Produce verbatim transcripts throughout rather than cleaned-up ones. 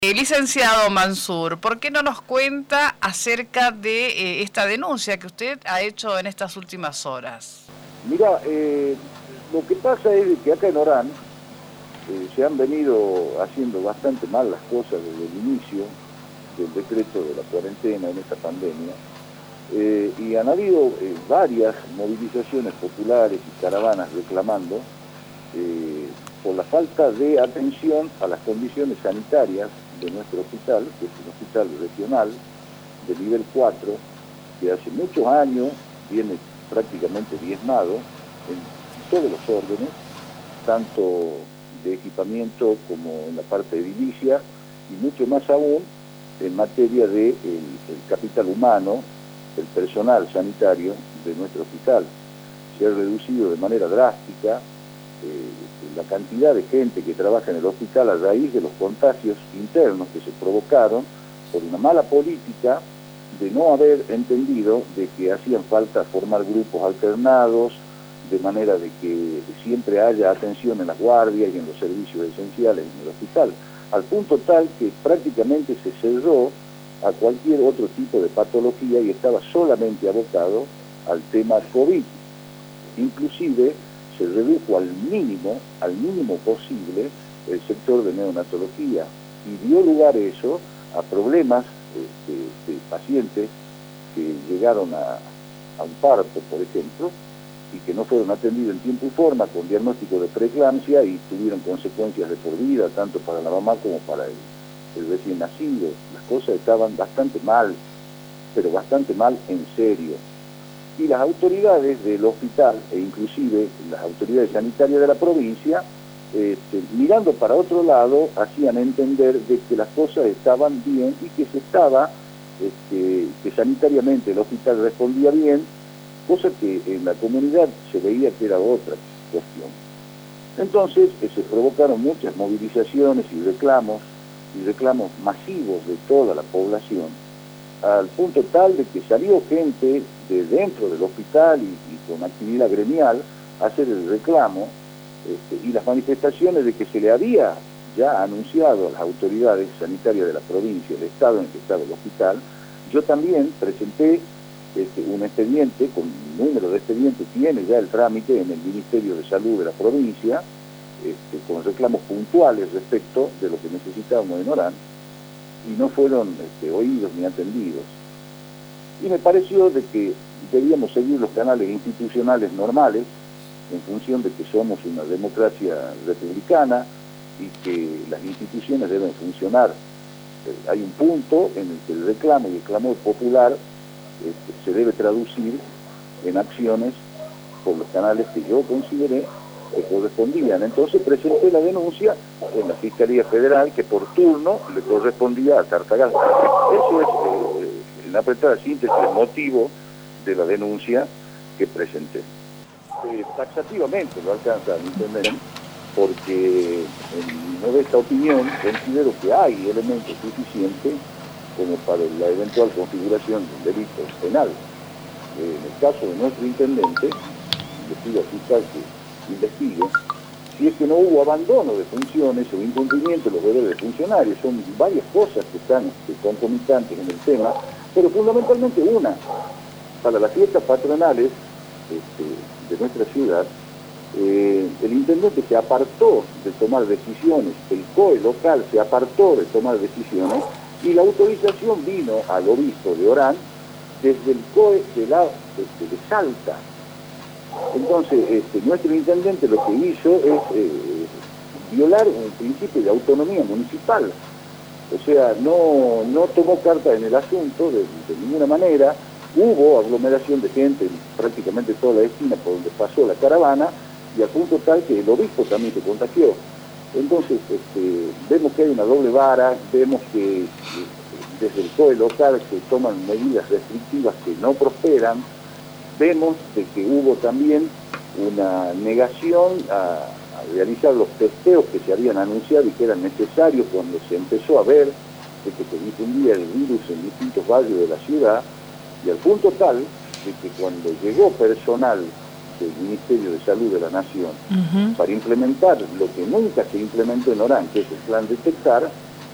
Eh, licenciado Mansur, ¿por qué no nos cuenta acerca de eh, esta denuncia que usted ha hecho en estas últimas horas? Mira, eh, lo que pasa es que acá en Orán eh, se han venido haciendo bastante mal las cosas desde el inicio del decreto de la cuarentena en esta pandemia, eh, y han habido eh, varias movilizaciones populares y caravanas reclamando eh, por la falta de atención a las condiciones sanitarias de nuestro hospital, que es un hospital regional de nivel cuatro, que hace muchos años viene prácticamente diezmado en todos los órdenes, tanto de equipamiento como en la parte edilicia, y mucho más aún en materia de el, el capital humano, el personal sanitario de nuestro hospital. Se ha reducido de manera drástica eh, la cantidad de gente que trabaja en el hospital a raíz de los contagios internos que se provocaron por una mala política de no haber entendido de que hacían falta formar grupos alternados, de manera de que siempre haya atención en las guardias y en los servicios esenciales en el hospital, al punto tal que prácticamente se cerró a cualquier otro tipo de patología y estaba solamente abocado al tema COVID. Inclusive se redujo al mínimo, al mínimo posible, el sector de neonatología, y dio lugar eso a problemas de, de pacientes que llegaron a, a un parto, por ejemplo, y que no fueron atendidos en tiempo y forma con diagnóstico de preeclampsia y tuvieron consecuencias de por vida, tanto para la mamá como para el, el recién nacido. Las cosas estaban bastante mal, pero bastante mal en serio. Y las autoridades del hospital, e inclusive las autoridades sanitarias de la provincia, este, mirando para otro lado, hacían entender de que las cosas estaban bien y que se estaba, este, que sanitariamente el hospital respondía bien, cosa que en la comunidad se veía que era otra cuestión. Entonces eh, se provocaron muchas movilizaciones y reclamos, y reclamos masivos de toda la población, al punto tal de que salió gente de dentro del hospital y, y con actividad gremial a hacer el reclamo, este, y las manifestaciones de que se le había ya anunciado a las autoridades sanitarias de la provincia, el estado en el que estaba el hospital. Yo también presenté este, un expediente, con número de expediente tiene ya el trámite en el Ministerio de Salud de la provincia, este, con reclamos puntuales respecto de lo que necesitábamos en Orán, y no fueron este, oídos ni atendidos. Y me pareció de que debíamos seguir los canales institucionales normales, en función de que somos una democracia republicana y que las instituciones deben funcionar. Eh, hay un punto en el que el reclamo y el clamor popular este, se debe traducir en acciones por los canales que yo consideré que correspondían. Entonces presenté la denuncia en la Fiscalía Federal, que por turno le correspondía a Tartagal. Eso es, eh, en apretada síntesis, el motivo de la denuncia que presenté. Eh, taxativamente lo alcanza a entender, porque en mi modesta opinión considero que hay elementos suficientes como para la eventual configuración de un delito penal. Eh, en el caso de nuestro intendente, le pido al fiscal que investigue si es que no hubo abandono de funciones o incumplimiento de los deberes de funcionarios. Son varias cosas que están este, concomitantes en el tema, pero fundamentalmente una, para las fiestas patronales este, de nuestra ciudad, eh, el intendente se apartó de tomar decisiones, el C O E local se apartó de tomar decisiones, y la autorización vino al obispo de Orán desde el C O E de, la, de, de Salta. Entonces, este, nuestro intendente lo que hizo es eh, violar un principio de autonomía municipal. O sea, no, no tomó carta en el asunto de, de ninguna manera. Hubo aglomeración de gente en prácticamente toda la esquina por donde pasó la caravana, y al punto tal que el obispo también se contagió. Entonces, este, vemos que hay una doble vara, vemos que desde el C O E local se toman medidas restrictivas que no prosperan. Vemos de que hubo también una negación a, a realizar los testeos que se habían anunciado y que eran necesarios cuando se empezó a ver de que se difundía el virus en distintos barrios de la ciudad, y al punto tal de que cuando llegó personal del Ministerio de Salud de la Nación uh-huh. para implementar lo que nunca se implementó en Orán, que es el plan Detectar,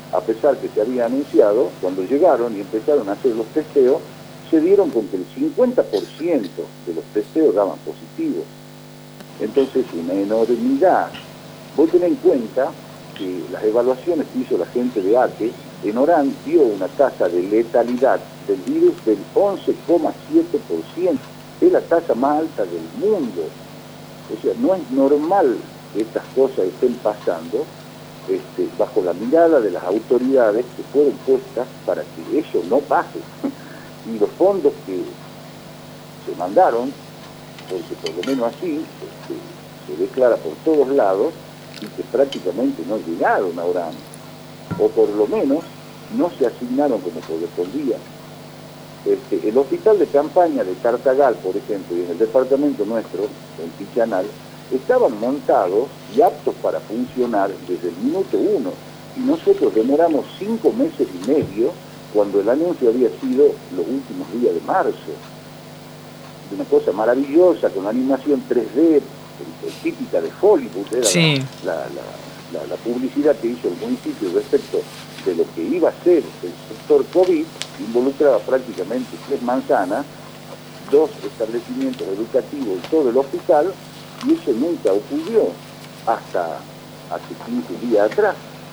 a pesar que se había anunciado, cuando llegaron y empezaron a hacer los testeos, se dieron con que el cincuenta por ciento de los testeos daban positivos. Entonces, una enormidad. Vos tenés en cuenta que las evaluaciones que hizo la gente de A T E, en Orán dio una tasa de letalidad del virus del once coma siete por ciento. Es la tasa más alta del mundo. O sea, no es normal que estas cosas estén pasando este, bajo la mirada de las autoridades que fueron puestas para que eso no pase. Y los fondos que se mandaron, porque por lo menos así este, se declara por todos lados, y que prácticamente no llegaron a Orán, o por lo menos no se asignaron como correspondía. Este, el hospital de campaña de Tartagal, por ejemplo, y en el departamento nuestro, en Pichanal, estaban montados y aptos para funcionar desde el minuto uno, y nosotros demoramos cinco meses y medio cuando el anuncio había sido los últimos días de marzo. De una cosa maravillosa, con animación tres D, típica de Hollywood, era sí. la, la, la, la, la publicidad que hizo el municipio respecto de lo que iba a ser el sector COVID, involucraba prácticamente tres manzanas, dos establecimientos educativos y todo el hospital, y eso nunca ocurrió hasta hace quince días atrás.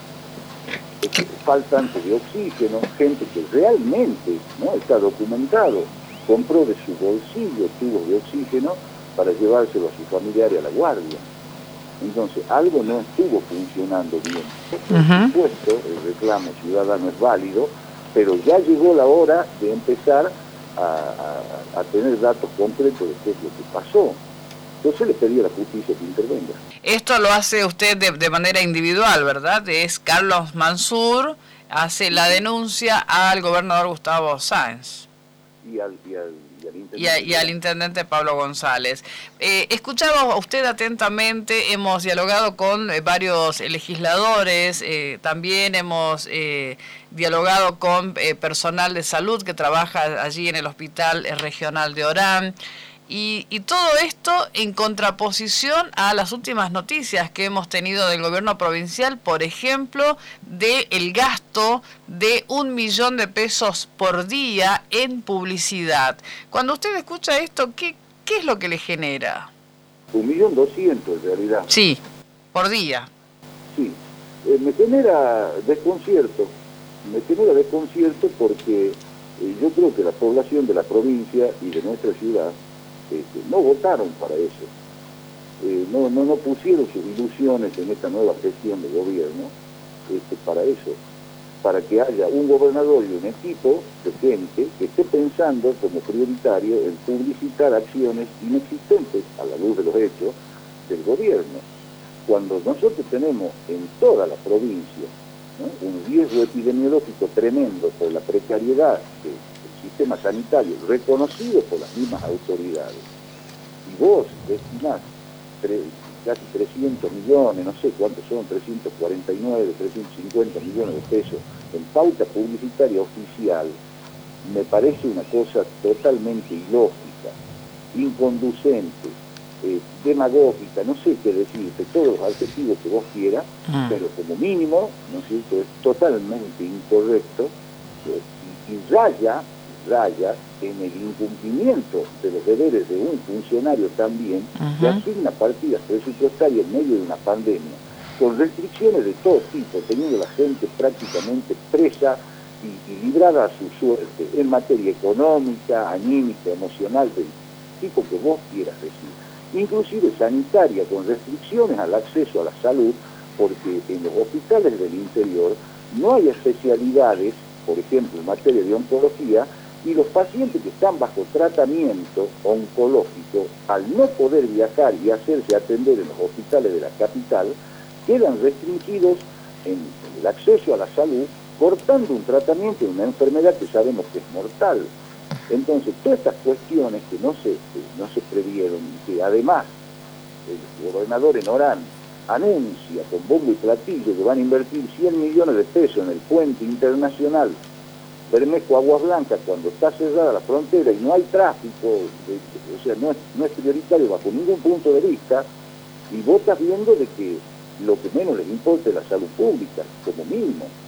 Faltante de oxígeno, gente que realmente, ¿no?, está documentado, compró de su bolsillo tubos de oxígeno para llevárselo a sus familiares a la guardia. Entonces, algo no estuvo funcionando bien. Por uh-huh. supuesto, el reclamo ciudadano es válido, pero ya llegó la hora de empezar a, a, a tener datos concretos de qué es lo que pasó. Entonces le pedí a la justicia que intervenga. Esto lo hace usted de, de manera individual, ¿verdad? Es Carlos Mansur, hace la denuncia al gobernador Gustavo Sáenz. Y al, y al, y al, intendente. Y, a, y al intendente Pablo González. Eh, escuchamos a usted atentamente, hemos dialogado con eh, varios eh, legisladores, eh, también hemos eh, dialogado con eh, personal de salud que trabaja allí en el Hospital eh, Regional de Orán. Y, y todo esto en contraposición a las últimas noticias que hemos tenido del gobierno provincial, por ejemplo, del gasto de un millón de pesos por día en publicidad. Cuando usted escucha esto, ¿qué, qué es lo que le genera? Un millón doscientos en realidad. Sí, por día. Sí, eh, me genera desconcierto, me genera desconcierto porque eh, yo creo que la población de la provincia y de nuestra ciudad Este, no votaron para eso, eh, no, no, no pusieron sus ilusiones en esta nueva gestión de gobierno este, para eso, para que haya un gobernador y un equipo de gente que esté pensando como prioritario en publicitar acciones inexistentes a la luz de los hechos del gobierno. Cuando nosotros tenemos en toda la provincia, ¿no?, un riesgo epidemiológico tremendo por la precariedad de sistema sanitario reconocido por las mismas autoridades, y vos destinás tre casi trescientos millones, no sé cuántos son, trescientos cuarenta y nueve, trescientos cincuenta millones de pesos en pauta publicitaria oficial, me parece una cosa totalmente ilógica, inconducente, eh, demagógica, no sé qué decirte, todos los adjetivos que vos quieras, mm. pero como mínimo, ¿no es cierto?, es totalmente incorrecto eh, y, y raya raya en el incumplimiento de los deberes de un funcionario también, uh-huh. que asigna partidas presupuestarias en medio de una pandemia, con restricciones de todo tipo, teniendo la gente prácticamente presa y, y librada a su suerte en materia económica, anímica, emocional, del tipo que vos quieras decir, inclusive sanitaria, con restricciones al acceso a la salud, porque en los hospitales del interior no hay especialidades, por ejemplo, en materia de oncología, y los pacientes que están bajo tratamiento oncológico, al no poder viajar y hacerse atender en los hospitales de la capital, quedan restringidos en el acceso a la salud, cortando un tratamiento de una enfermedad que sabemos que es mortal. Entonces, todas estas cuestiones que no se, que no se previeron, y que además el gobernador en Orán anuncia con bombo y platillo que van a invertir cien millones de pesos en el puente internacional Bermejo Aguas Blancas, cuando está cerrada la frontera y no hay tráfico, de, o sea, no es, no es prioritario bajo ningún punto de vista, y vos estás viendo de que lo que menos les importa es la salud pública, como mínimo.